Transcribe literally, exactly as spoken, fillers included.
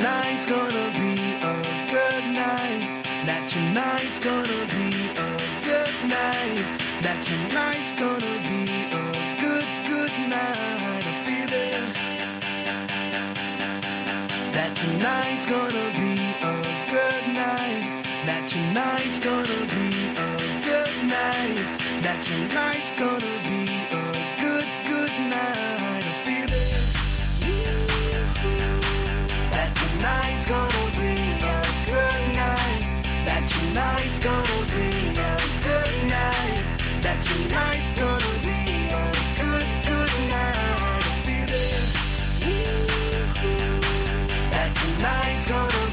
tonight's gonna be a good night. That tonight's gonna be a good night. That tonight's gonna be a good, good night. I feel it. That tonight's gonna be a good night. That tonight's gonna be a good night. That tonight's gonna be a good, good night. I feel it. That tonight's gonna be a good night. That tonight's gonna be a good night. That tonight's gonna be a good, good night. I feel it. That tonight's gonna